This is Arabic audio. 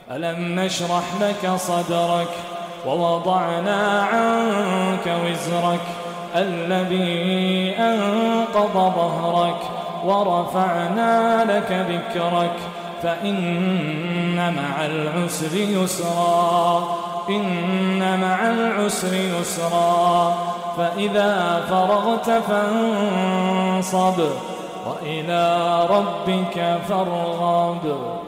ألم نشرح لك صدرك ووضعنا عنك وزرك الذي أنقض ظهرك ورفعنا لك ذكرك فإن مع العسر يسرا إن مع العسر يسرا فإذا فرغت فانصب وإلى ربك فارغب.